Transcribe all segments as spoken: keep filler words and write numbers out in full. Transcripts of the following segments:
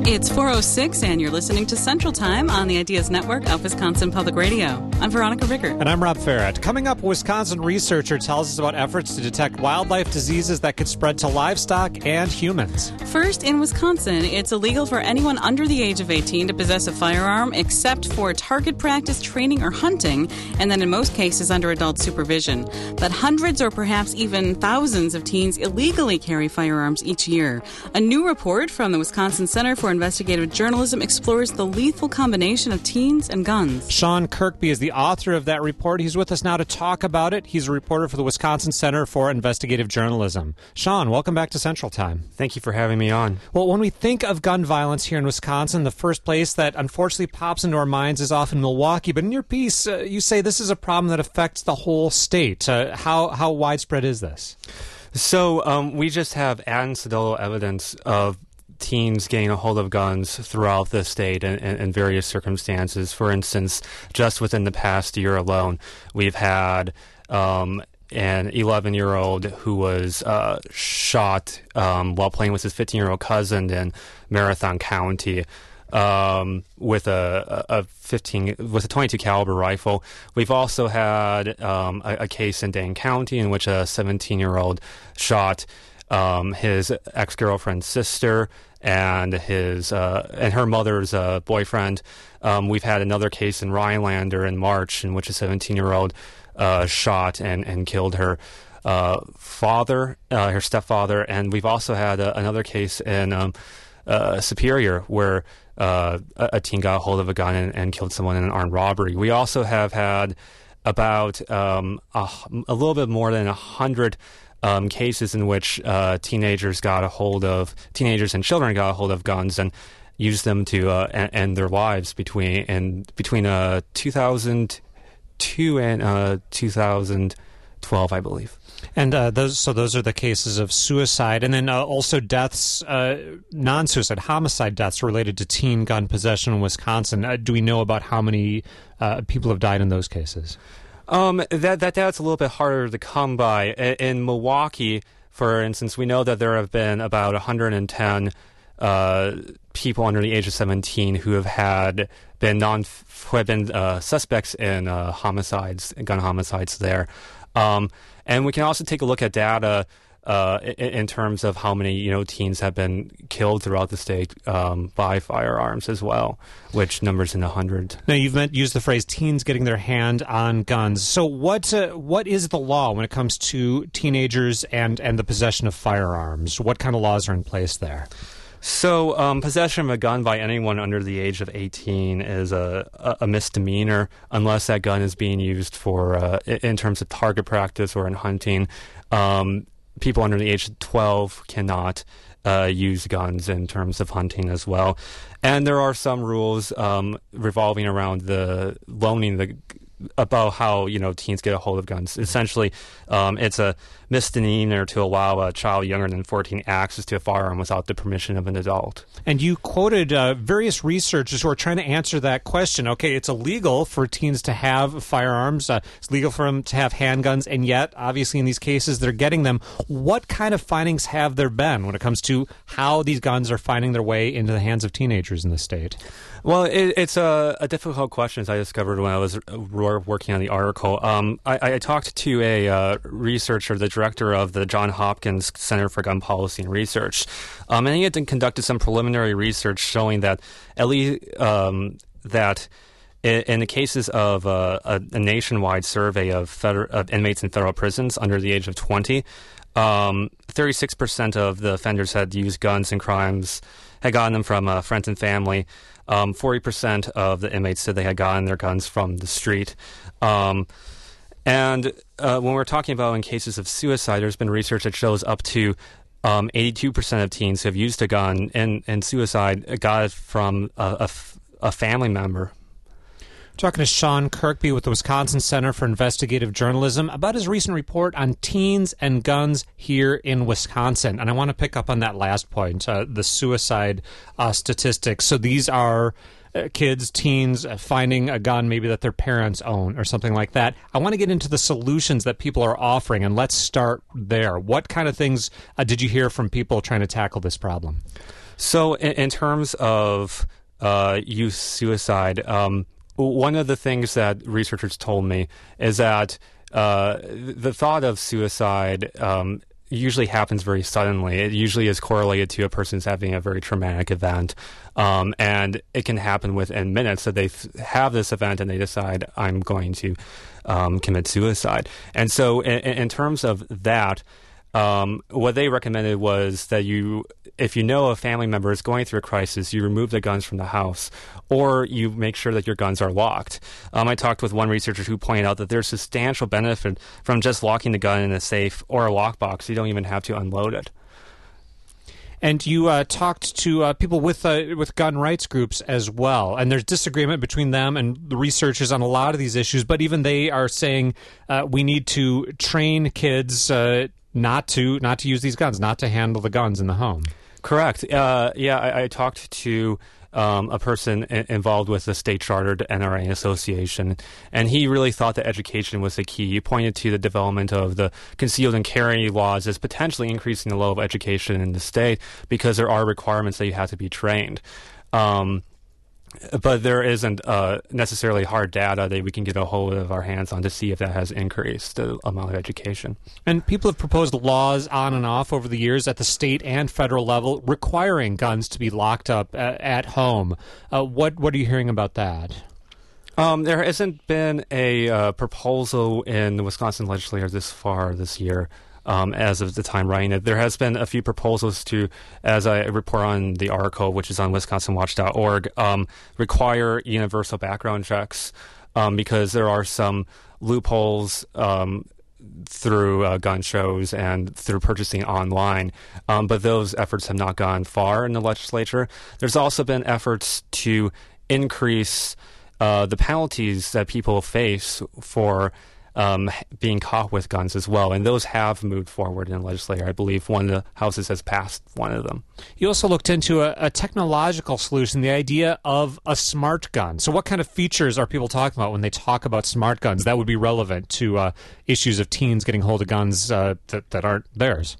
It's four oh six, and you're listening to Central Time on the Ideas Network of Wisconsin Public Radio. I'm Veronica Rickert. And I'm Rob Farrett. Coming up, a Wisconsin researcher tells us about efforts to detect wildlife diseases that could spread to livestock and humans. First, in Wisconsin, it's illegal for anyone under the age of eighteen to possess a firearm except for target practice, training, or hunting, and then in most cases under adult supervision. But hundreds or perhaps even thousands of teens illegally carry firearms each year. A new report from the Wisconsin Center for Investigative Journalism explores the lethal combination of teens and guns. Sean Kirkby is the author of that report. He's with us now to talk about it. He's a reporter for the Wisconsin Center for Investigative Journalism. Sean, welcome back to Central Time. Thank you for having me on. Well, when we think of gun violence here in Wisconsin, the first place that unfortunately pops into our minds is often Milwaukee. But in your piece, uh, you say this is a problem that affects the whole state. Uh, how, how widespread is this? So um, we just have anecdotal evidence of teens getting a hold of guns throughout the state in, in, in various circumstances. For instance, just within the past year alone, we've had um, an eleven-year-old who was uh, shot um, while playing with his fifteen-year-old cousin in Marathon County um, with a, a fifteen with a twenty-two caliber rifle. We've also had um, a, a case in Dane County in which a seventeen-year-old shot um, his ex-girlfriend's sister and his uh, and her mother's uh, boyfriend. Um, we've had another case in Rhinelander in March in which a seventeen-year-old uh, shot and, and killed her uh, father, uh, her stepfather, and we've also had a, another case in um, uh, Superior where uh, a, a teen got a hold of a gun and, and killed someone in an armed robbery. We also have had about um, a, a little bit more than a hundred Um, cases in which uh, teenagers got a hold of teenagers and children got a hold of guns and used them to uh, end, end their lives between and between uh, two thousand two and uh, two thousand twelve, I believe. And uh, those, so those are the cases of suicide, and then uh, also deaths, uh, non-suicide, homicide deaths related to teen gun possession in Wisconsin. Uh, do we know about how many uh, people have died in those cases? Um, that, that that's a little bit harder to come by. In, in Milwaukee, for instance, we know that there have been about one hundred ten uh, people under the age of seventeen who have had been non who have been uh, suspects in uh, homicides, gun homicides there. Um, and we can also take a look at data uh, in, in terms of how many you know teens have been killed throughout the state um, by firearms as well, which numbers in the hundreds. Now, you've meant, used the phrase teens getting their hand on guns. So what uh, what is the law when it comes to teenagers and, and the possession of firearms? What kind of laws are in place there? So um, possession of a gun by anyone under the age of eighteen is a, a, a misdemeanor unless that gun is being used for uh, in terms of target practice or in hunting. Um, people under the age of twelve cannot uh, use guns in terms of hunting as well. And there are some rules um, revolving around the loaning the about how you know teens get a hold of guns. Essentially, um, it's a misdemeanor to allow a child younger than fourteen access to a firearm without the permission of an adult. And you quoted uh, various researchers who are trying to answer that question. Okay, it's illegal for teens to have firearms. Uh, it's legal for them to have handguns, and yet, obviously, in these cases, they're getting them. What kind of findings have there been when it comes to how these guns are finding their way into the hands of teenagers in the state? Well, it, it's a, a difficult question, as I discovered when I was working on the article. Um, I, I talked to a uh, researcher, the director of the Johns Hopkins Center for Gun Policy and Research, um, and he had conducted some preliminary research showing that at least um, that in, in the cases of uh, a, a nationwide survey of, feder- of inmates in federal prisons under the age of twenty, um, thirty-six percent of the offenders had used guns in crimes, had gotten them from uh, friends and family. Um, forty percent of the inmates said they had gotten their guns from the street. Um, and uh, when we're talking about in cases of suicide, there's been research that shows up to um, eighty-two percent of teens who have used a gun in, in suicide got it from a, a, a family member. Talking to Sean Kirkby with the Wisconsin Center for Investigative Journalism about his recent report on teens and guns here in Wisconsin. And I want to pick up on that last point, uh, the suicide uh, statistics. So these are uh, kids, teens, uh, finding a gun maybe that their parents own or something like that. I want to get into the solutions that people are offering, and let's start there. What kind of things uh, did you hear from people trying to tackle this problem? So in, in terms of uh, youth suicide, um, one of the things that researchers told me is that uh, the thought of suicide um, usually happens very suddenly. It usually is correlated to a person's having a very traumatic event. Um, and it can happen within minutes that they f- have this event and they decide, I'm going to um, commit suicide. And so in, in terms of that, um, what they recommended was that you, if you know a family member is going through a crisis, you remove the guns from the house, or you make sure that your guns are locked. Um, I talked with one researcher who pointed out that there's substantial benefit from just locking the gun in a safe or a lockbox. You don't even have to unload it. And you uh, talked to uh, people with uh, with gun rights groups as well, and there's disagreement between them and the researchers on a lot of these issues. But even they are saying uh, we need to train kids uh, not to not to use these guns, not to handle the guns in the home. Correct. Uh, yeah, I, I talked to um, a person I- involved with the state-chartered N R A association, and he really thought that education was the key. He pointed to the development of the concealed and carry laws as potentially increasing the level of education in the state because there are requirements that you have to be trained. Um, But there isn't uh, necessarily hard data that we can get a hold of our hands on to see if that has increased the amount of education. And people have proposed laws on and off over the years at the state and federal level requiring guns to be locked up uh, at home. Uh, what what are you hearing about that? Um, there hasn't been a uh, proposal in the Wisconsin legislature this far this year. Um, as of the time writing it, there has been a few proposals to, as I report on the article, which is on wisconsin watch dot org, um, require universal background checks um, because there are some loopholes um, through uh, gun shows and through purchasing online. Um, but those efforts have not gone far in the legislature. There's also been efforts to increase uh, the penalties that people face for Um, being caught with guns as well, and those have moved forward in the legislature. I believe one of the houses has passed one of them. You also looked into a, a technological solution, the idea of a smart gun. So what kind of features are people talking about when they talk about smart guns that would be relevant to uh, issues of teens getting hold of guns uh, that, that aren't theirs?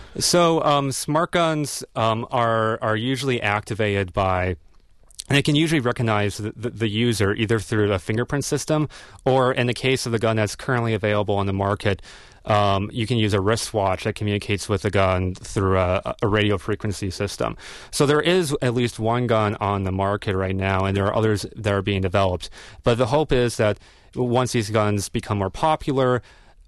So um, smart guns um, are, are usually activated by And it can usually recognize the, the, the user either through a fingerprint system or, in the case of the gun that's currently available on the market, um, you can use a wristwatch that communicates with the gun through a, a radio frequency system. So there is at least one gun on the market right now, and there are others that are being developed. But the hope is that once these guns become more popular,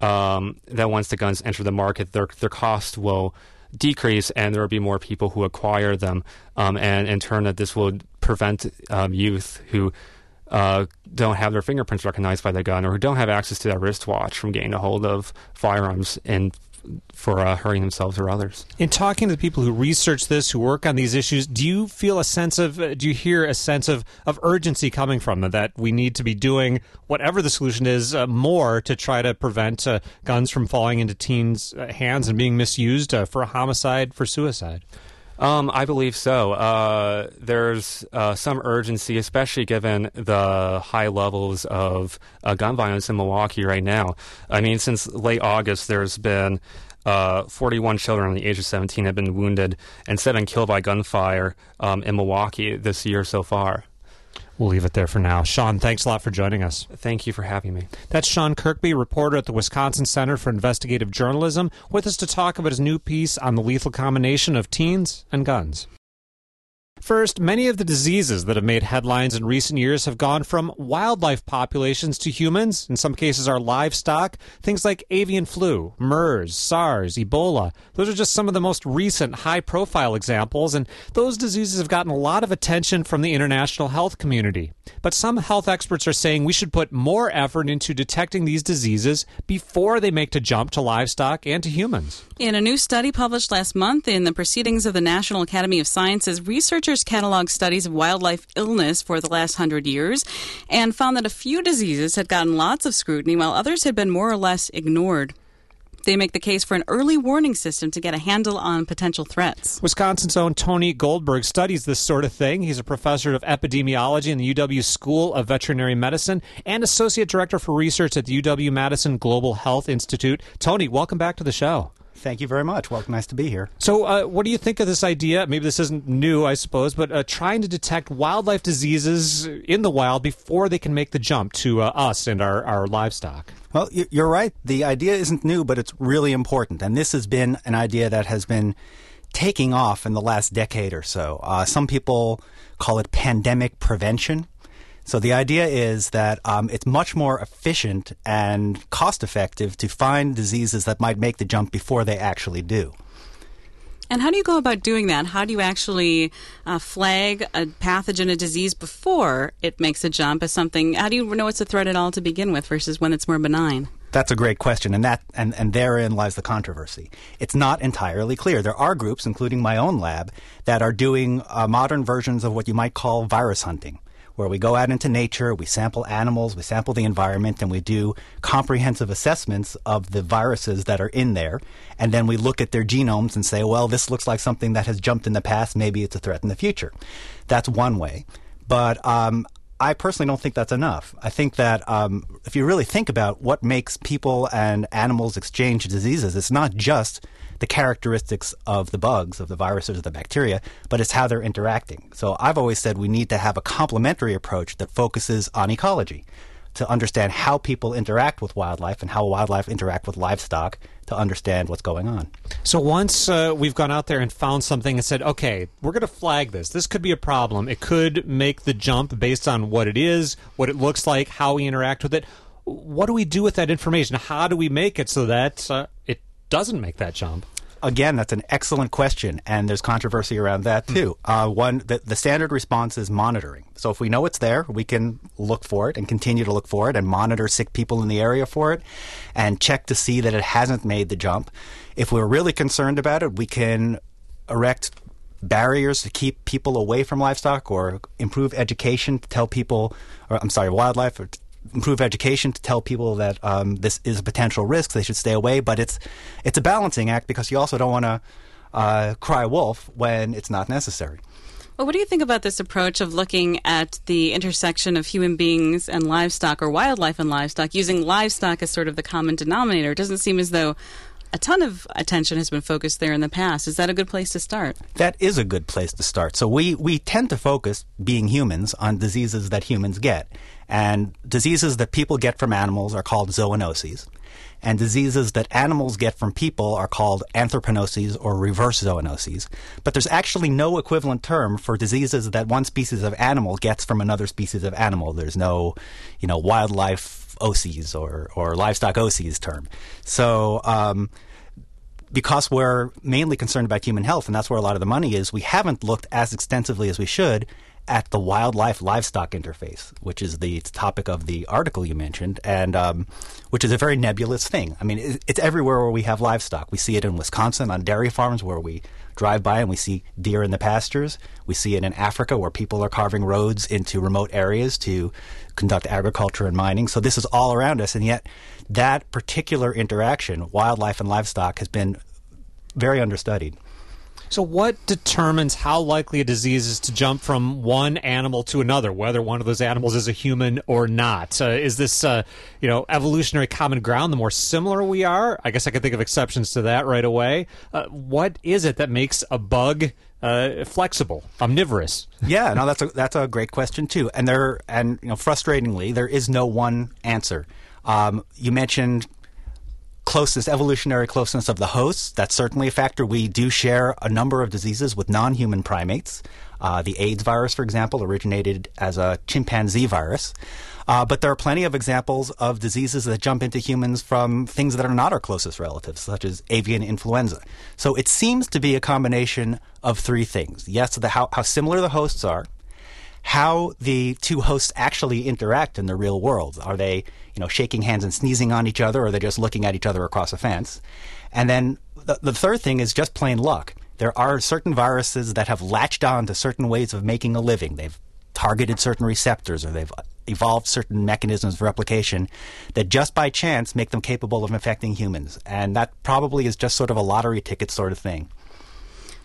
um, that once the guns enter the market, their their cost will decrease, and there will be more people who acquire them, um, and in turn that this will prevent um, youth who uh, don't have their fingerprints recognized by the gun or who don't have access to that wristwatch from getting a hold of firearms and for uh, hurting themselves or others. In talking to the people who research this, who work on these issues, do you feel a sense of, uh, do you hear a sense of, of urgency coming from them, that we need to be doing whatever the solution is uh, more to try to prevent uh, guns from falling into teens' uh, hands and being misused uh, for a homicide, for suicide? Um, I believe so. Uh, there's uh, some urgency, especially given the high levels of uh, gun violence in Milwaukee right now. I mean, since late August, there's been uh, forty-one children under the age of seventeen have been wounded and seven killed by gunfire um, in Milwaukee this year so far. We'll leave it there for now. Sean, thanks a lot for joining us. Thank you for having me. That's Sean Kirkby, reporter at the Wisconsin Center for Investigative Journalism, with us to talk about his new piece on the lethal combination of teens and guns. First, many of the diseases that have made headlines in recent years have gone from wildlife populations to humans, in some cases our livestock. Things like avian flu, MERS, SARS, Ebola. Those are just some of the most recent high-profile examples, and those diseases have gotten a lot of attention from the international health community. But some health experts are saying we should put more effort into detecting these diseases before they make the jump to livestock and to humans. In a new study published last month in the Proceedings of the National Academy of Sciences, researchers cataloged studies of wildlife illness for the last hundred years and found that a few diseases had gotten lots of scrutiny while others had been more or less ignored. They make the case for an early warning system to get a handle on potential threats. Wisconsin's own Tony Goldberg studies this sort of thing. He's a professor of epidemiology in the U W School of Veterinary Medicine and associate director for research at the U W-Madison Global Health Institute. Tony, welcome back to the show. Thank you very much. Well, nice to be here. So uh, what do you think of this idea? Maybe this isn't new, I suppose, but uh, trying to detect wildlife diseases in the wild before they can make the jump to uh, us and our, our livestock. Well, you're right. The idea isn't new, but it's really important. And this has been an idea that has been taking off in the last decade or so. Uh, some people call it pandemic prevention. So the idea is that um, it's much more efficient and cost-effective to find diseases that might make the jump before they actually do. And how do you go about doing that? How do you actually uh, flag a pathogen, a disease, before it makes a jump as something? How do you know it's a threat at all to begin with versus when it's more benign? That's a great question, and that and, and therein lies the controversy. It's not entirely clear. There are groups, including my own lab, that are doing uh, modern versions of what you might call virus hunting, where we go out into nature, we sample animals, we sample the environment, and we do comprehensive assessments of the viruses that are in there. And then we look at their genomes and say, well, this looks like something that has jumped in the past. Maybe it's a threat in the future. That's one way. But um, I personally don't think that's enough. I think that um, if you really think about what makes people and animals exchange diseases, it's not just the characteristics of the bugs, of the viruses, of the bacteria, but it's how they're interacting. So I've always said we need to have a complementary approach that focuses on ecology, to understand how people interact with wildlife and how wildlife interact with livestock, to understand what's going on. So once uh, we've gone out there and found something and said, okay, we're going to flag this. This could be a problem. It could make the jump based on what it is, what it looks like, how we interact with it. What do we do with that information? How do we make it so that uh, it doesn't make that jump? Again, that's an excellent question, and there's controversy around that too. Uh, one, the, the standard response is monitoring. So if we know it's there, we can look for it and continue to look for it and monitor sick people in the area for it and check to see that it hasn't made the jump. If we're really concerned about it, we can erect barriers to keep people away from livestock or improve education to tell people, or I'm sorry, wildlife, or improve education to tell people that um, this is a potential risk, they should stay away. But it's it's a balancing act because you also don't want to uh, cry wolf when it's not necessary. Well, what do you think about this approach of looking at the intersection of human beings and livestock, or wildlife and livestock, using livestock as sort of the common denominator? It doesn't seem as though a ton of attention has been focused there in the past. Is that a good place to start? That is a good place to start. So we, we tend to focus, being humans, on diseases that humans get. And diseases that people get from animals are called zoonoses. And diseases that animals get from people are called anthroponoses or reverse zoonoses. But there's actually no equivalent term for diseases that one species of animal gets from another species of animal. There's no, you know, wildlife O C Es or, or livestock O C Es term. So um, because we're mainly concerned about human health, and that's where a lot of the money is, we haven't looked as extensively as we should at the wildlife-livestock interface, which is the topic of the article you mentioned, and um, which is a very nebulous thing. I mean, it, it's everywhere where we have livestock. We see it in Wisconsin on dairy farms where we drive by and we see deer in the pastures. We see it in Africa where people are carving roads into remote areas to conduct agriculture and mining. So this is all around us, and yet that particular interaction, wildlife and livestock, has been very understudied. So what determines how likely a disease is to jump from one animal to another, whether one of those animals is a human or not? Uh, is this, uh, you know, evolutionary common ground? The more similar we are, I guess I could think of exceptions to that right away. Uh, what is it that makes a bug uh, flexible, omnivorous? Yeah, no, that's a that's a great question too. And there, and you know, frustratingly, there is no one answer. Um, you mentioned closeness, evolutionary closeness of the hosts. That's certainly a factor. We do share a number of diseases with non-human primates. Uh, the AIDS virus, for example, originated as a chimpanzee virus. Uh, but there are plenty of examples of diseases that jump into humans from things that are not our closest relatives, such as avian influenza. So it seems to be a combination of three things. Yes, the, how, how similar the hosts are, how the two hosts actually interact in the real world. Are they, you know, shaking hands and sneezing on each other, or are they just looking at each other across a fence? And then the, the third thing is just plain luck. There are certain viruses that have latched on to certain ways of making a living. They've targeted certain receptors, or they've evolved certain mechanisms of replication that just by chance make them capable of infecting humans. And that probably is just sort of a lottery ticket sort of thing.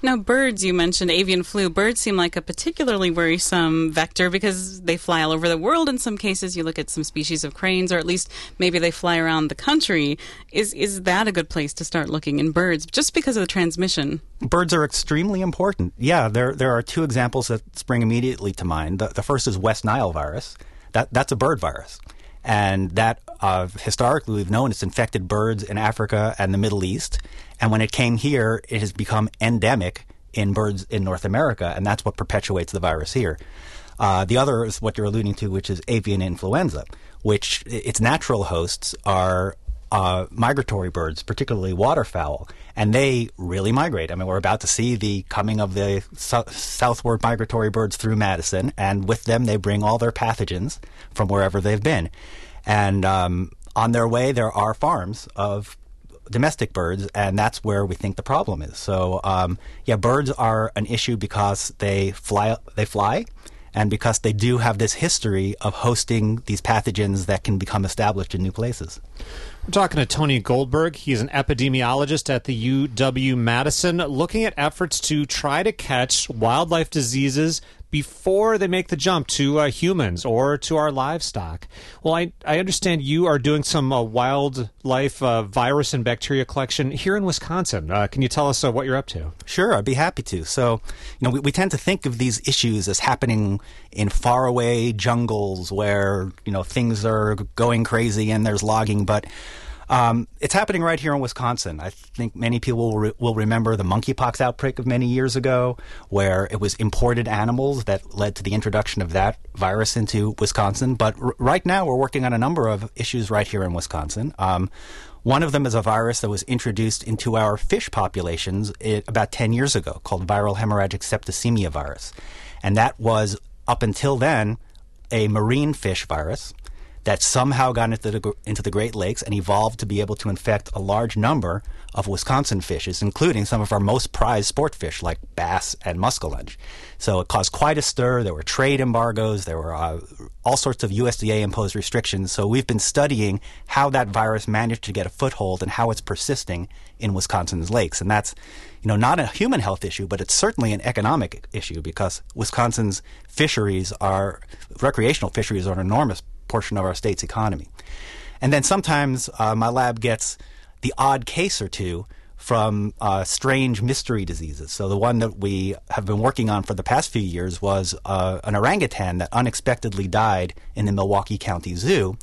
Now, birds, you mentioned avian flu. Birds seem like a particularly worrisome vector because they fly all over the world. In some cases, you look at some species of cranes, or at least maybe they fly around the country. Is is that a good place to start looking in birds, just because of the transmission? Birds are extremely important. Yeah, there there are two examples that spring immediately to mind. The, the first is West Nile virus. That That's a bird virus. And that, uh, historically, we've known it's infected birds in Africa and the Middle East. And when it came here, it has become endemic in birds in North America, and that's what perpetuates the virus here. Uh, the other is what you're alluding to, which is avian influenza, which its natural hosts are uh, migratory birds, particularly waterfowl, and they really migrate. I mean, we're about to see the coming of the so- southward migratory birds through Madison, and with them they bring all their pathogens from wherever they've been. And um, on their way, there are farms of domestic birds, and that's where we think the problem is. So, um, yeah, birds are an issue because they fly, they fly, and because they do have this history of hosting these pathogens that can become established in new places. We're talking to Tony Goldberg. He's an epidemiologist at the U W Madison, looking at efforts to try to catch wildlife diseases before they make the jump to uh, humans or to our livestock. Well, I, I understand you are doing some uh, wildlife uh, virus and bacteria collection here in Wisconsin. Uh, can you tell us uh, what you're up to? Sure, I'd be happy to. So, you know, we, we tend to think of these issues as happening in faraway jungles where, you know, things are going crazy and there's logging, but Um, it's happening right here in Wisconsin. I think many people will, re- will remember the monkeypox outbreak of many years ago, where it was imported animals that led to the introduction of that virus into Wisconsin. But r- right now, we're working on a number of issues right here in Wisconsin. Um, one of them is a virus that was introduced into our fish populations it, about ten years ago, called viral hemorrhagic septicemia virus. And that was, up until then, a marine fish virus that somehow got into the, into the Great Lakes and evolved to be able to infect a large number of Wisconsin fishes, including some of our most prized sport fish like bass and muskellunge. So it caused quite a stir. There were trade embargoes. There were uh, all sorts of U S D A-imposed restrictions. So we've been studying how that virus managed to get a foothold and how it's persisting in Wisconsin's lakes. And that's, you know, not a human health issue, but it's certainly an economic issue because Wisconsin's fisheries are, recreational fisheries are an enormous portion of our state's economy. And then sometimes uh, my lab gets the odd case or two from uh, strange mystery diseases. So the one that we have been working on for the past few years was uh, an orangutan that unexpectedly died in the Milwaukee County Zoo.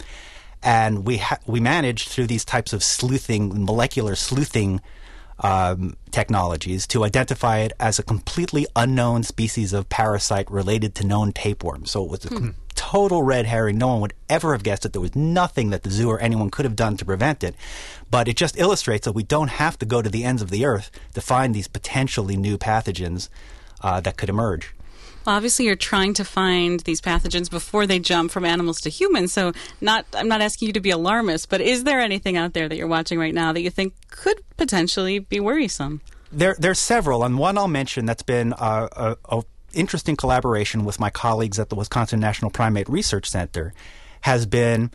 And we ha- we managed through these types of sleuthing, molecular sleuthing um, technologies to identify it as a completely unknown species of parasite related to known tapeworms. So it was a hmm. total red herring. No one would ever have guessed it. There was nothing that the zoo or anyone could have done to prevent it. But it just illustrates that we don't have to go to the ends of the earth to find these potentially new pathogens uh, that could emerge. Well, obviously, you're trying to find these pathogens before they jump from animals to humans. So not, I'm not asking you to be alarmist, but is there anything out there that you're watching right now that you think could potentially be worrisome? There, there's several. And one I'll mention that's been uh, a, a interesting collaboration with my colleagues at the Wisconsin National Primate Research Center has been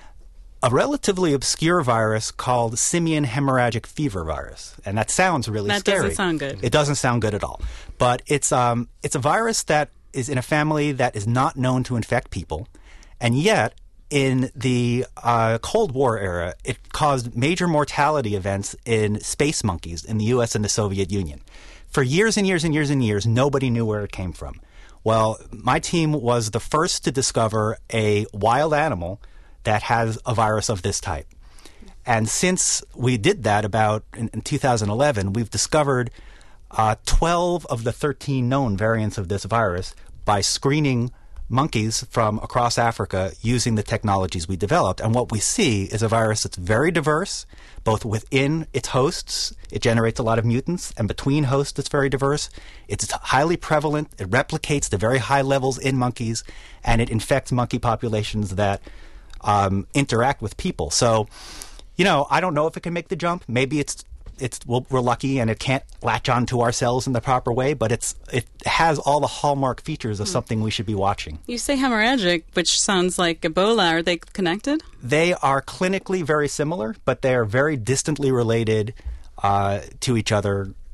a relatively obscure virus called simian hemorrhagic fever virus. And that sounds really that scary. That doesn't sound good. It doesn't sound good at all. But it's um it's a virus that is in a family that is not known to infect people. And yet, in the uh, Cold War era, it caused major mortality events in space monkeys in the U S and the Soviet Union. For years and years and years and years, nobody knew where it came from. Well, my team was the first to discover a wild animal that has a virus of this type. And since we did that about in, in two thousand eleven, we've discovered uh, twelve of the thirteen known variants of this virus by screening monkeys from across Africa using the technologies we developed. And what we see is a virus that's very diverse, both within its hosts. It generates a lot of mutants, and between hosts it's very diverse. It's highly prevalent. It replicates to very high levels in monkeys, and it infects monkey populations that um, interact with people. So, you know, I don't know if it can make the jump. Maybe it's it's well, we're lucky and it can't latch onto our cells in the proper way, but it's it has all the hallmark features of something we should be watching. You say hemorrhagic, which sounds like Ebola. Are they connected? They are clinically very similar, but they are very distantly related uh, to each other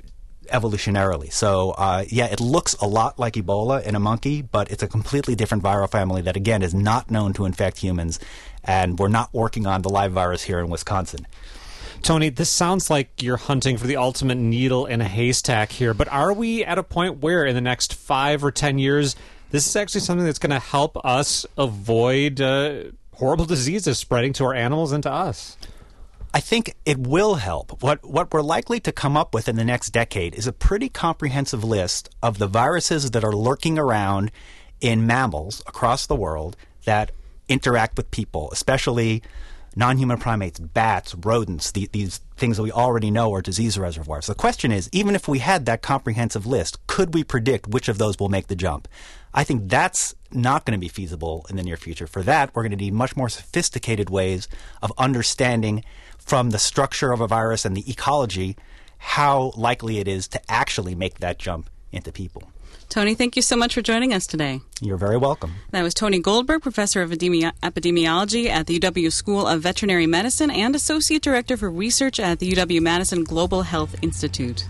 evolutionarily. So, uh, yeah, it looks a lot like Ebola in a monkey, but it's a completely different viral family that, again, is not known to infect humans, and we're not working on the live virus here in Wisconsin. Tony, this sounds like you're hunting for the ultimate needle in a haystack here, but are we at a point where in the next five or ten years, this is actually something that's going to help us avoid uh, horrible diseases spreading to our animals and to us? I think it will help. What what we're likely to come up with in the next decade is a pretty comprehensive list of the viruses that are lurking around in mammals across the world that interact with people, especially non-human primates, bats, rodents, the, these things that we already know are disease reservoirs. The question is, even if we had that comprehensive list, could we predict which of those will make the jump? I think that's not going to be feasible in the near future. For that, we're going to need much more sophisticated ways of understanding from the structure of a virus and the ecology how likely it is to actually make that jump into people. Tony, thank you so much for joining us today. You're very welcome. That was Tony Goldberg, Professor of Epidemi- Epidemiology at the U W School of Veterinary Medicine and Associate Director for Research at the U W-Madison Global Health Institute.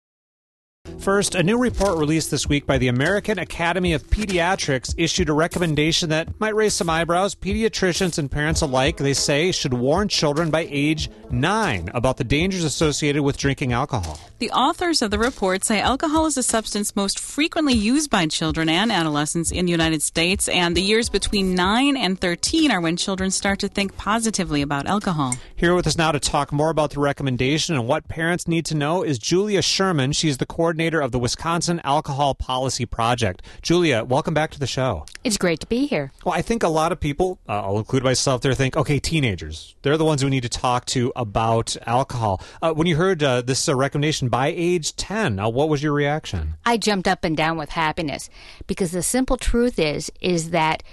First, a new report released this week by the American Academy of Pediatrics issued a recommendation that might raise some eyebrows. Pediatricians and parents alike, they say, should warn children by age nine about the dangers associated with drinking alcohol. The authors of the report say alcohol is a substance most frequently used by children and adolescents in the United States, and the years between nine and thirteen are when children start to think positively about alcohol. Here with us now to talk more about the recommendation and what parents need to know is Julia Sherman. She's the coordinator of the Wisconsin Alcohol Policy Project. Julia, welcome back to the show. It's great to be here. Well, I think a lot of people, uh, I'll include myself there, think, okay, teenagers, they're the ones we need to talk to about alcohol. Uh, when you heard uh, this uh, recommendation by age ten, uh, what was your reaction? I jumped up and down with happiness because the simple truth is, is that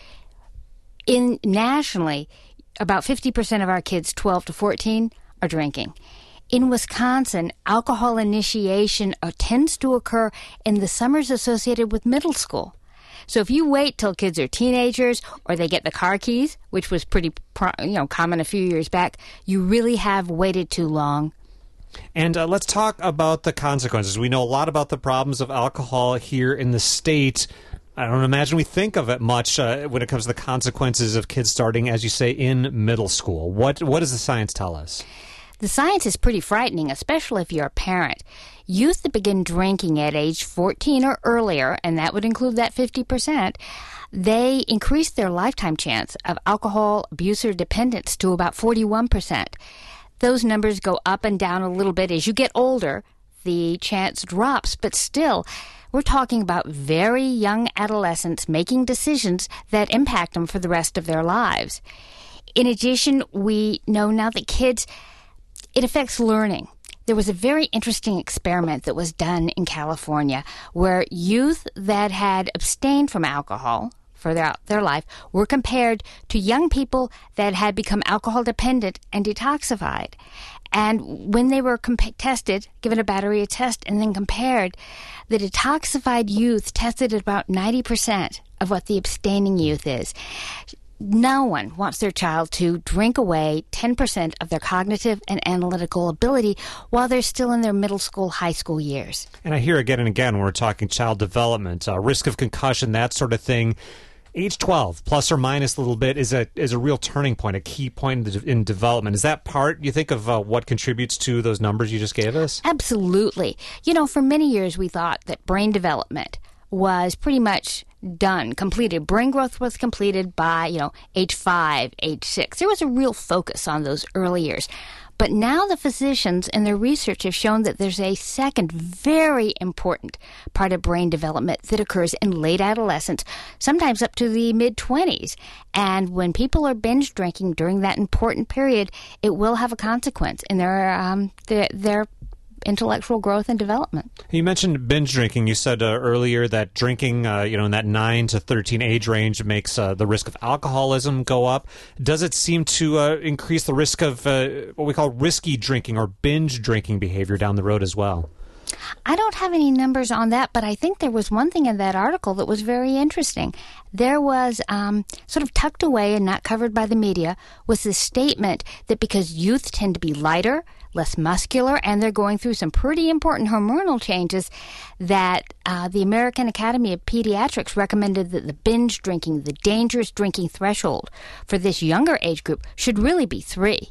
in nationally, about fifty percent of our kids twelve to fourteen are drinking. In Wisconsin, alcohol initiation uh, tends to occur in the summers associated with middle school. So if you wait till kids are teenagers or they get the car keys, which was pretty pro- you know common a few years back, you really have waited too long. And uh, let's talk about the consequences. We know a lot about the problems of alcohol here in the state. I don't imagine we think of it much uh, when it comes to the consequences of kids starting, as you say, in middle school. What what does the science tell us? The science is pretty frightening, especially if you're a parent. Youth that begin drinking at age fourteen or earlier, and that would include that fifty percent, they increase their lifetime chance of alcohol abuse or dependence to about forty-one percent. Those numbers go up and down a little bit as you get older. The chance drops, but still, we're talking about very young adolescents making decisions that impact them for the rest of their lives. In addition, we know now that kids, it affects learning. There was a very interesting experiment that was done in California where youth that had abstained from alcohol for their, their life were compared to young people that had become alcohol dependent and detoxified. And when they were comp- tested, given a battery of tests and then compared, the detoxified youth tested at about ninety percent of what the abstaining youth is. No one wants their child to drink away ten percent of their cognitive and analytical ability while they're still in their middle school, high school years. And I hear again and again when we're talking child development, uh, risk of concussion, that sort of thing. Age twelve, plus or minus a little bit, is a is a real turning point, a key point in, de- in development. Is that part, you think, of uh, what contributes to those numbers you just gave us? Absolutely. You know, for many years we thought that brain development was pretty much done, completed. Brain growth was completed by, you know, age five, age six. There was a real focus on those early years. But now the physicians and their research have shown that there's a second very important part of brain development that occurs in late adolescence, sometimes up to the mid-twenties. And when people are binge drinking during that important period, it will have a consequence in their um, their, their intellectual growth and development. You mentioned binge drinking. You said uh, earlier that drinking, uh, you know, in that nine to thirteen age range makes uh, the risk of alcoholism go up. Does it seem to uh, increase the risk of uh, what we call risky drinking or binge drinking behavior down the road as well? I don't have any numbers on that, but I think there was one thing in that article that was very interesting. There was um, sort of tucked away and not covered by the media was this statement that because youth tend to be lighter, less muscular, and they're going through some pretty important hormonal changes that uh, the American Academy of Pediatrics recommended that the binge drinking, the dangerous drinking threshold for this younger age group should really be three.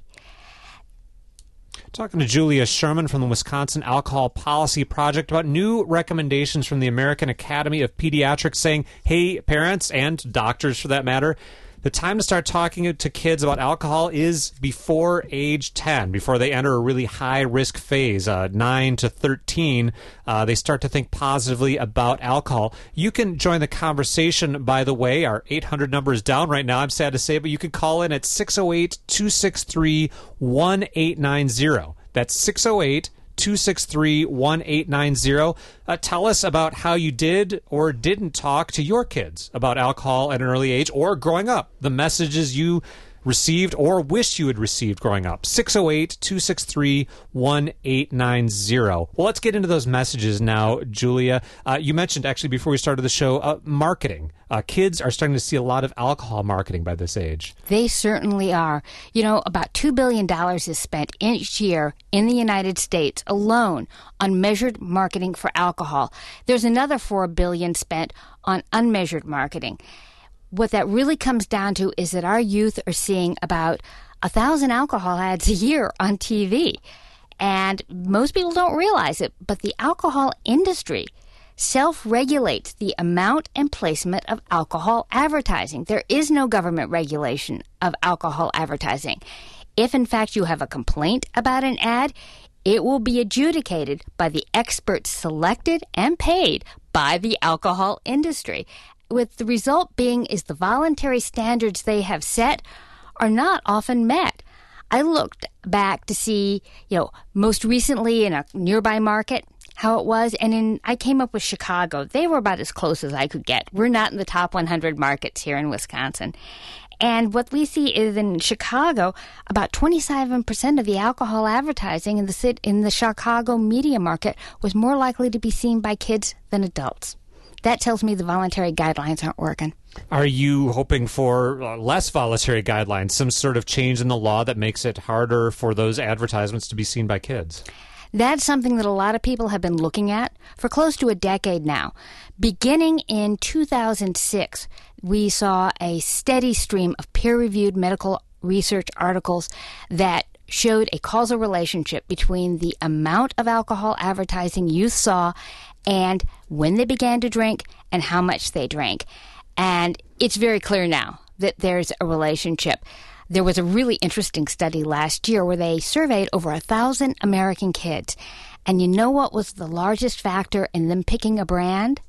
Talking to Julia Sherman from the Wisconsin Alcohol Policy Project about new recommendations from the American Academy of Pediatrics saying, hey, parents and doctors for that matter, the time to start talking to kids about alcohol is before age ten, before they enter a really high-risk phase, uh, nine to thirteen. Uh, they start to think positively about alcohol. You can join the conversation, by the way. Our eight hundred number is down right now, I'm sad to say, but you can call in at six oh eight, two six three, one eight nine zero. That's six oh eight, two six three, one eight nine zero. Uh, tell us about how you did or didn't talk to your kids about alcohol at an early age or growing up, the messages you received or wish you had received growing up. six oh eight, two six three, one eight nine zero. Well, let's get into those messages now, Julia. Uh, you mentioned, actually, before we started the show, uh, marketing. Uh, kids are starting to see a lot of alcohol marketing by this age. They certainly are. You know, about two billion dollars is spent each year in the United States alone on measured marketing for alcohol. There's another four billion dollars spent on unmeasured marketing. What that really comes down to is that our youth are seeing about a thousand alcohol ads a year on T V. And most people don't realize it, but the alcohol industry self-regulates the amount and placement of alcohol advertising. There is no government regulation of alcohol advertising. If, in fact, you have a complaint about an ad, it will be adjudicated by the experts selected and paid by the alcohol industry, with the result being is the voluntary standards they have set are not often met. I looked back to see, you know, most recently in a nearby market, how it was, and in I came up with Chicago. They were about as close as I could get. We're not in the top one hundred markets here in Wisconsin. And what we see is in Chicago, about twenty-seven percent of the alcohol advertising in the in the Chicago media market was more likely to be seen by kids than adults. That tells me the voluntary guidelines aren't working. Are you hoping for uh, less voluntary guidelines, some sort of change in the law that makes it harder for those advertisements to be seen by kids? That's something that a lot of people have been looking at for close to a decade now. Beginning in two thousand six, we saw a steady stream of peer-reviewed medical research articles that showed a causal relationship between the amount of alcohol advertising youth saw and when they began to drink and how much they drank. And it's very clear now that there's a relationship. There was a really interesting study last year where they surveyed over a thousand American kids. And you know what was the largest factor in them picking a brand?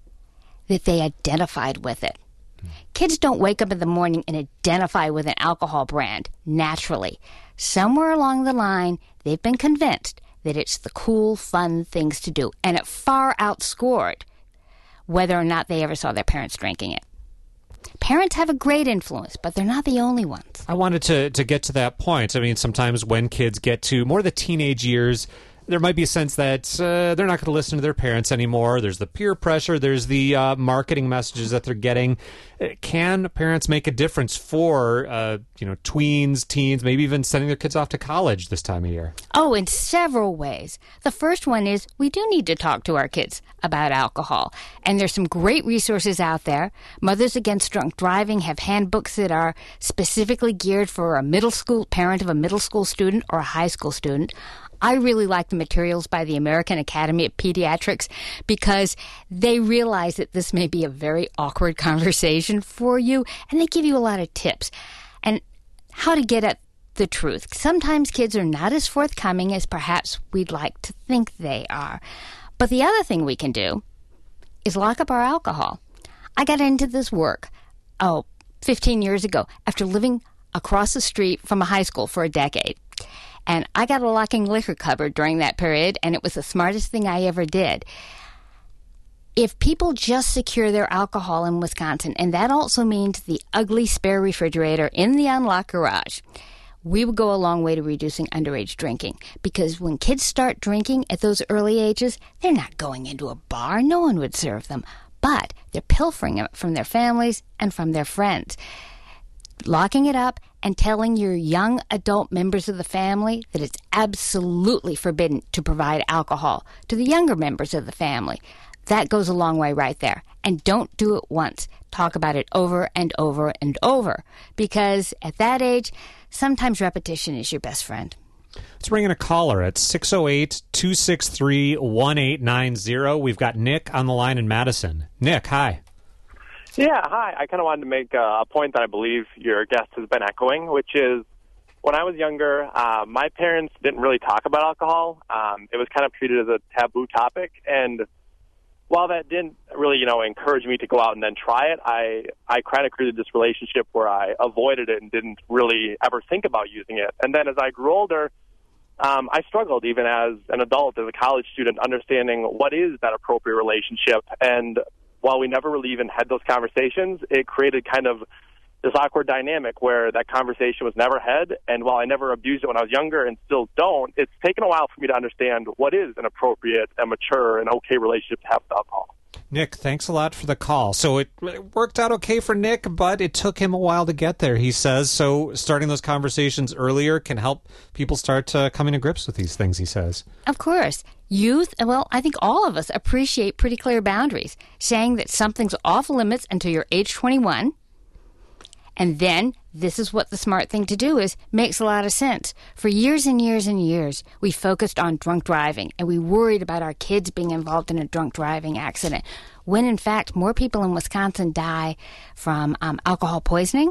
That they identified with it. Kids don't wake up in the morning and identify with an alcohol brand naturally. Somewhere along the line, they've been convinced that it's the cool, fun things to do. And it far outscored whether or not they ever saw their parents drinking it. Parents have a great influence, but they're not the only ones. I wanted to, to get to that point. I mean, sometimes when kids get to more the teenage years, there might be a sense that uh, they're not going to listen to their parents anymore. There's the peer pressure. There's the uh, marketing messages that they're getting. Can parents make a difference for, uh, you know, tweens, teens, maybe even sending their kids off to college this time of year? Oh, in several ways. The first one is we do need to talk to our kids about alcohol. And there's some great resources out there. Mothers Against Drunk Driving have handbooks that are specifically geared for a middle school parent of a middle school student or a high school student. I really like the materials by the American Academy of Pediatrics because they realize that this may be a very awkward conversation for you, and they give you a lot of tips and how to get at the truth. Sometimes kids are not as forthcoming as perhaps we'd like to think they are. But the other thing we can do is lock up our alcohol. I got into this work, oh, fifteen years ago after living across the street from a high school for a decade. And I got a locking liquor cupboard during that period, and it was the smartest thing I ever did. If people just secure their alcohol in Wisconsin, and that also means the ugly spare refrigerator in the unlocked garage, we would go a long way to reducing underage drinking. Because when kids start drinking at those early ages, they're not going into a bar. No one would serve them. But they're pilfering it from their families and from their friends. locking it up and telling your young adult members of the family that it's absolutely forbidden to provide alcohol to the younger members of the family. That goes a long way right there. And don't do it once. Talk about it over and over and over. Because at that age, sometimes repetition is your best friend. Let's bring in a caller at six oh eight, two six three, one eight nine zero. We've got Nick on the line in Madison. Nick, hi. Yeah, hi. I kind of wanted to make a point that I believe your guest has been echoing, which is when I was younger, uh, my parents didn't really talk about alcohol. Um, it was kind of treated as a taboo topic. And while that didn't really, you know, encourage me to go out and then try it, I, I kind of created this relationship where I avoided it and didn't really ever think about using it. And then as I grew older, um, I struggled even as an adult, as a college student, understanding what is that appropriate relationship. And while we never really even had those conversations, it created kind of this awkward dynamic where that conversation was never had. And while I never abused it when I was younger and still don't, it's taken a while for me to understand what is an appropriate and mature and okay relationship to have with alcohol. Nick, thanks a lot for the call. So it worked out okay for Nick, but it took him a while to get there, he says. So starting those conversations earlier can help people start uh, coming to grips with these things, he says. Of course. Youth, well, I think all of us appreciate pretty clear boundaries, saying that something's off limits until you're age twenty-one. And then, this is what the smart thing to do is, makes a lot of sense. For years and years and years, we focused on drunk driving, and we worried about our kids being involved in a drunk driving accident, when in fact more people in Wisconsin die from um, alcohol poisoning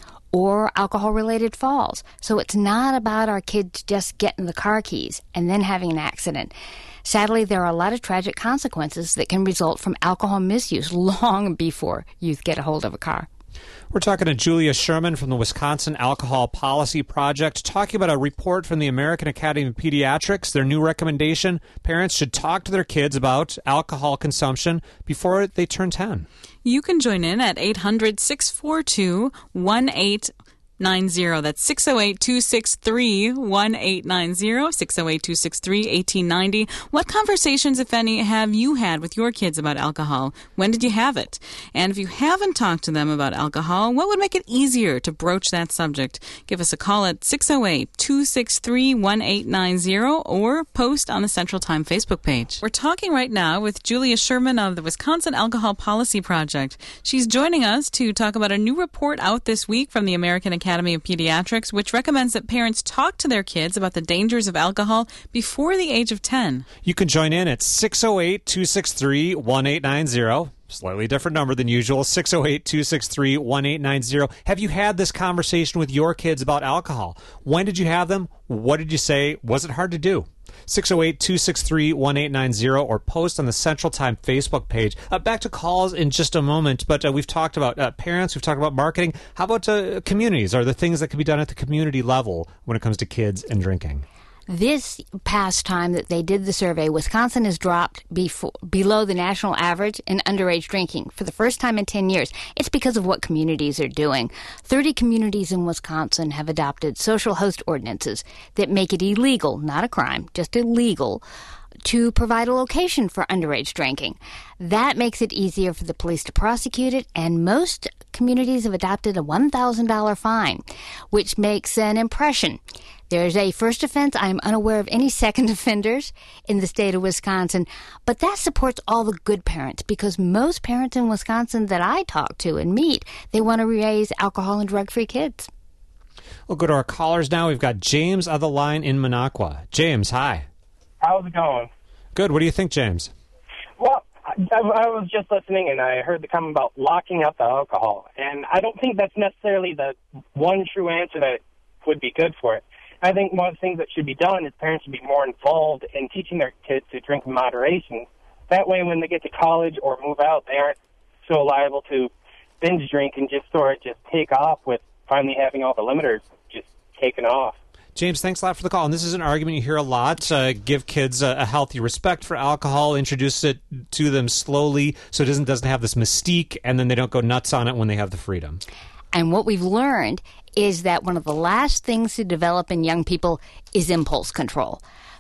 or alcohol-related falls. So it's not about our kids just getting the car keys and then having an accident. Sadly, there are a lot of tragic consequences that can result from alcohol misuse long before youth get a hold of a car. We're talking to Julia Sherman from the Wisconsin Alcohol Policy Project, talking about a report from the American Academy of Pediatrics. Their new recommendation, parents should talk to their kids about alcohol consumption before they turn ten. You can join in at eight hundred, six four two, one eight nine zero. That's six oh eight, two six three, one eight nine zero, six oh eight, two six three, one eight nine zero. What conversations, if any, have you had with your kids about alcohol? When did you have it? And if you haven't talked to them about alcohol, what would make it easier to broach that subject? Give us a call at six oh eight, two six three, one eight nine zero or post on the Central Time Facebook page. We're talking right now with Julia Sherman of the Wisconsin Alcohol Policy Project. She's joining us to talk about a new report out this week from the American Academy of Pediatrics, which recommends that parents talk to their kids about the dangers of alcohol before the age of ten. You can join in at six oh eight, two six three, one eight nine zero. Slightly different number than usual, six oh eight, two six three, one eight nine zero. Have you had this conversation with your kids about alcohol? When did you have them? What did you say? Was it hard to do? six oh eight, two six three, one eight nine zero or post on the Central Time Facebook page. Uh, back to calls in just a moment, but uh, we've talked about uh, parents, we've talked about marketing. How about uh, communities? Are there things that can be done at the community level when it comes to kids and drinking? This past time that they did the survey, Wisconsin has dropped before, below the national average in underage drinking for the first time in ten years. It's because of what communities are doing. thirty communities in Wisconsin have adopted social host ordinances that make it illegal, not a crime, just illegal, to provide a location for underage drinking. That makes it easier for the police to prosecute it, and most communities have adopted a one thousand dollars fine, which makes an impression. There's a first offense. I'm unaware of any second offenders in the state of Wisconsin, but that supports all the good parents, because most parents in Wisconsin that I talk to and meet, they want to raise alcohol and drug-free kids. We'll go to our callers now. We've got James on the line in Minocqua. James, hi. How's it going? Good. What do you think, James? Well, I, I was just listening, and I heard the comment about locking up the alcohol, and I don't think that's necessarily the one true answer that would be good for it. I think one of the things that should be done is parents should be more involved in teaching their kids to drink in moderation. That way, when they get to college or move out, they aren't so liable to binge drink and just sort of just take off with finally having all the limiters just taken off. James, thanks a lot for the call. And this is an argument you hear a lot. Uh, give kids a, a healthy respect for alcohol, introduce it to them slowly so it doesn't, doesn't have this mystique, and then they don't go nuts on it when they have the freedom. And what we've learned is that one of the last things to develop in young people is impulse control.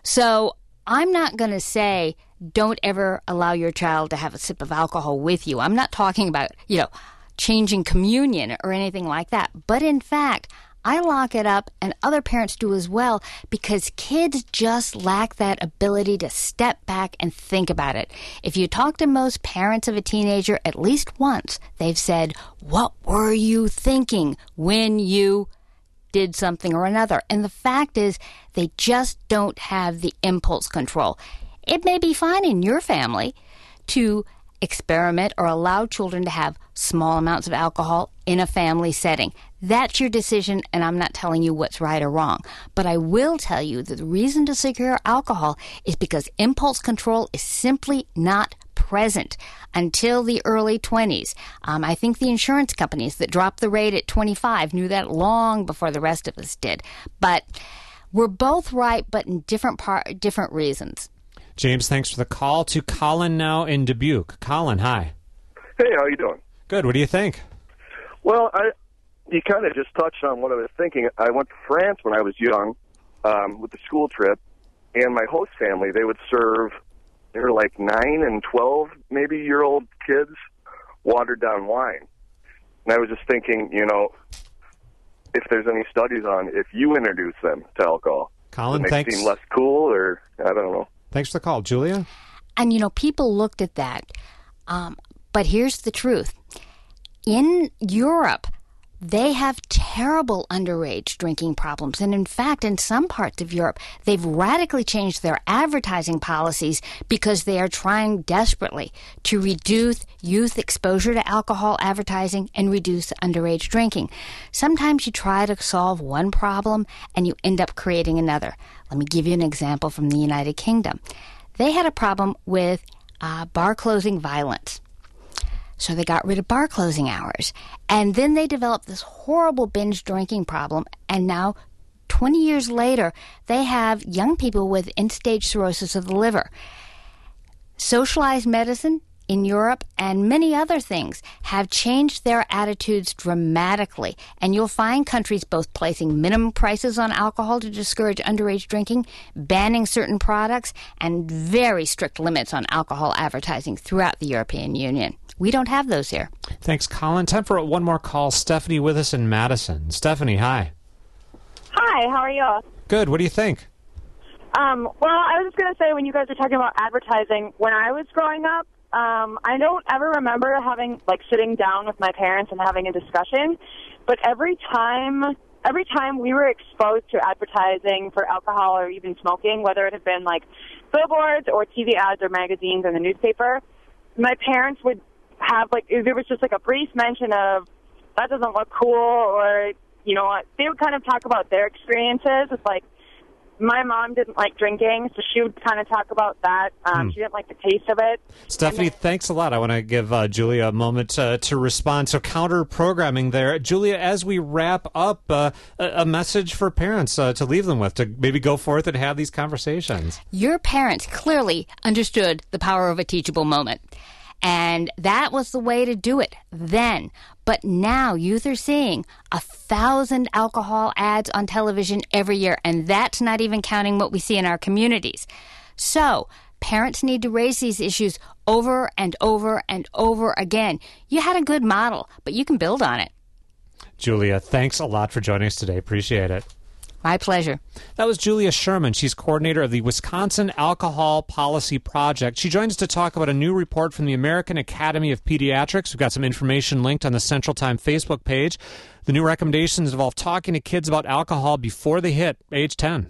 So I'm not going to say don't ever allow your child to have a sip of alcohol with you. I'm not talking about, you know, changing communion or anything like that. But in fact, I lock it up, and other parents do as well, because kids just lack that ability to step back and think about it. If you talk to most parents of a teenager at least once, they've said, "What were you thinking when you did something or another?" And the fact is, they just don't have the impulse control. It may be fine in your family to experiment or allow children to have small amounts of alcohol in a family setting. That's your decision, and I'm not telling you what's right or wrong. But I will tell you that the reason to secure alcohol is because impulse control is simply not present until the early twenties. Um, I think the insurance companies that dropped the rate at twenty-five knew that long before the rest of us did. But we're both right, but in different par- different reasons. James, thanks for the call. To Colin now in Dubuque. Colin, hi. Hey, how you doing? Good. What do you think? Well, I you kind of just touched on what I was thinking. I went to France when I was young um, with the school trip, and my host family, they would serve, they were like nine and twelve maybe year old kids, watered down wine. And I was just thinking, you know, if there's any studies on if you introduce them to alcohol, Colin, they thanks. seem less cool, or I don't know. Thanks for the call. Julia? And, you know, people looked at that. Um, but here's the truth. In Europe, they have terrible underage drinking problems. And in fact, in some parts of Europe, they've radically changed their advertising policies because they are trying desperately to reduce youth exposure to alcohol advertising and reduce underage drinking. Sometimes you try to solve one problem and you end up creating another. Let me give you an example from the United Kingdom. They had a problem with uh, bar closing violence. So they got rid of bar closing hours. And then they developed this horrible binge drinking problem. And now, twenty years later, they have young people with end-stage cirrhosis of the liver. Socialized medicine in Europe and many other things have changed their attitudes dramatically. And you'll find countries both placing minimum prices on alcohol to discourage underage drinking, banning certain products, and very strict limits on alcohol advertising throughout the European Union. We don't have those here. Thanks, Colin. Time for one more call. Stephanie with us in Madison. Stephanie, hi. Hi, how are you? Good. What do you think? Um, well, I was just going to say, when you guys are talking about advertising, when I was growing up, um, I don't ever remember having, like, sitting down with my parents and having a discussion. But every time, every time we were exposed to advertising for alcohol or even smoking, whether it had been, like, billboards or T V ads or magazines in the newspaper, my parents would have, like, there was just, like, a brief mention of, that doesn't look cool, or, you know, they would kind of talk about their experiences. It's like, my mom didn't like drinking, so she would kind of talk about that. Um, hmm. She didn't like the taste of it. Stephanie, then, thanks a lot. I want to give uh, Julia a moment uh, to respond. So counter-programming there. Julia, as we wrap up, uh, a, a message for parents uh, to leave them with, to maybe go forth and have these conversations. Your parents clearly understood the power of a teachable moment. And that was the way to do it then. But now youth are seeing a thousand alcohol ads on television every year, and that's not even counting what we see in our communities. So parents need to raise these issues over and over and over again. You had a good model, but you can build on it. Julia, thanks a lot for joining us today. Appreciate it. My pleasure. That was Julia Sherman. She's coordinator of the Wisconsin Alcohol Policy Project. She joins us to talk about a new report from the American Academy of Pediatrics. We've got some information linked on the Central Time Facebook page. The new recommendations involve talking to kids about alcohol before they hit age ten.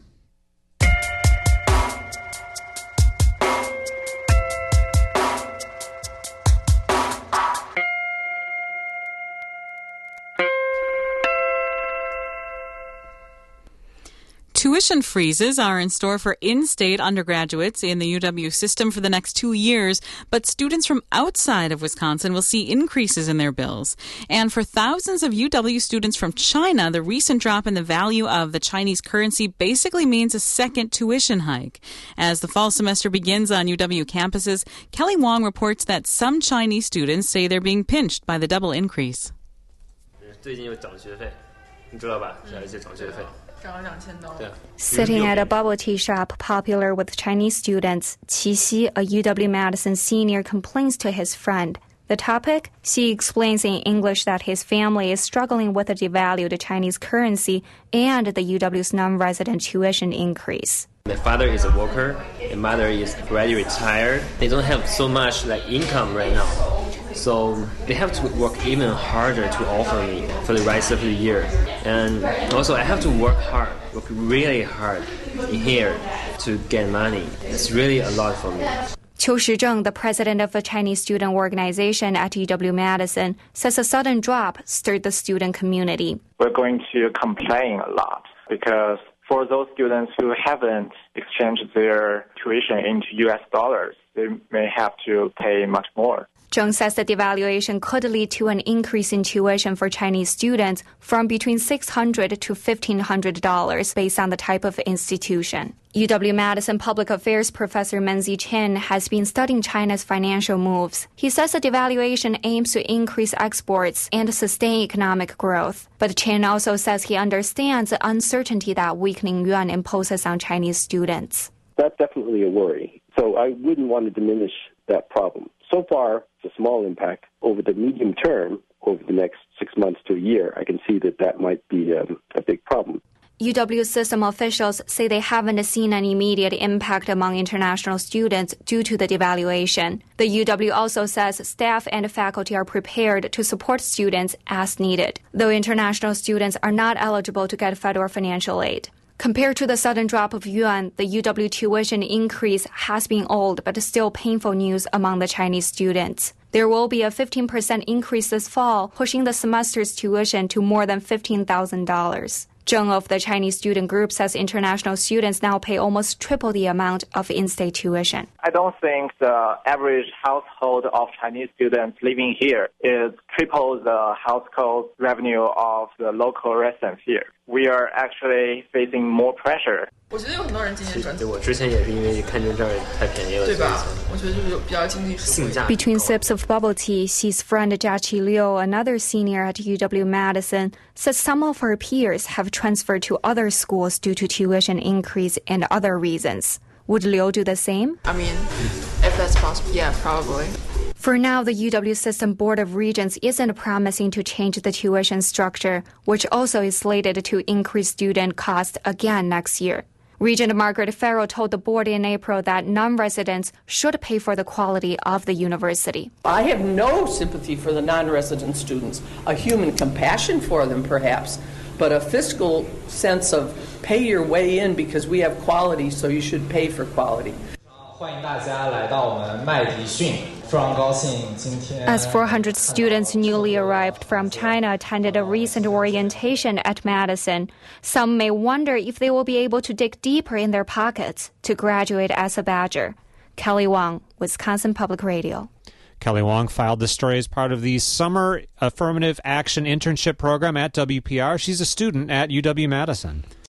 Tuition freezes are in store for in-state undergraduates in the U W system for the next two years, but students from outside of Wisconsin will see increases in their bills. And for thousands of U W students from China, the recent drop in the value of the Chinese currency basically means a second tuition hike. As the fall semester begins on U W campuses, Kelly Wong reports that some Chinese students say they're being pinched by the double increase. 最近又涨学费，你知道吧？而且涨学费。 Sitting at a bubble tea shop popular with Chinese students, Qi Xi, a U W Madison senior, complains to his friend. The topic? Xi explains in English that his family is struggling with the devalued Chinese currency and the U W's non-resident tuition increase. My father is a worker, my mother is already retired. They don't have so much like income right now. So they have to work even harder to offer me for the rest of the year. And also I have to work hard, work really hard in here to get money. It's really a lot for me. Qiu Shizheng, the president of the Chinese Student Organization at U W-Madison, says a sudden drop stirred the student community. We're going to complain a lot because for those students who haven't exchanged their tuition into U S dollars, they may have to pay much more. Zheng says the devaluation could lead to an increase in tuition for Chinese students from between six hundred dollars to fifteen hundred dollars based on the type of institution. U W-Madison Public Affairs professor Menzi Chen has been studying China's financial moves. He says the devaluation aims to increase exports and sustain economic growth. But Chen also says he understands the uncertainty that weakening yuan imposes on Chinese students. That's definitely a worry. So I wouldn't want to diminish that problem. So far, it's a small impact. Over the medium term, over the next six months to a year, I can see that that might be um, a big problem. U W system officials say they haven't seen an immediate impact among international students due to the devaluation. The U W also says staff and faculty are prepared to support students as needed, though international students are not eligible to get federal financial aid. Compared to the sudden drop of yuan, the U W tuition increase has been old but still painful news among the Chinese students. There will be a fifteen percent increase this fall, pushing the semester's tuition to more than fifteen thousand dollars. Zheng of the Chinese student group says international students now pay almost triple the amount of in-state tuition. I don't think the average household of Chinese students living here is triple the household revenue of the local residents here. We are actually facing more pressure. 我觉得有很多人今年转走。 我之前也是因为看见这儿太便宜了， 对吧？我觉得就是有比较经济性价比。 Between sips of bubble tea, Xi's friend Jiaqi Liu, another senior at U W-Madison, says some of her peers have transferred to other schools due to tuition increase and other reasons. Would Liu do the same? I mean, if that's possible, yeah, probably. For now, the U W System Board of Regents isn't promising to change the tuition structure, which also is slated to increase student costs again next year. Regent Margaret Farrell told the board in April that non-residents should pay for the quality of the university. I have no sympathy for the non-resident students, a human compassion for them perhaps, but a fiscal sense of pay your way in because we have quality, so you should pay for quality. As four hundred students newly arrived from China attended a recent orientation at Madison, some may wonder if they will be able to dig deeper in their pockets to graduate as a Badger. Kelly Wang, Wisconsin Public Radio. Kelly Wong filed this story as part of the Summer Affirmative Action Internship Program at W P R. She's a student at U W-Madison.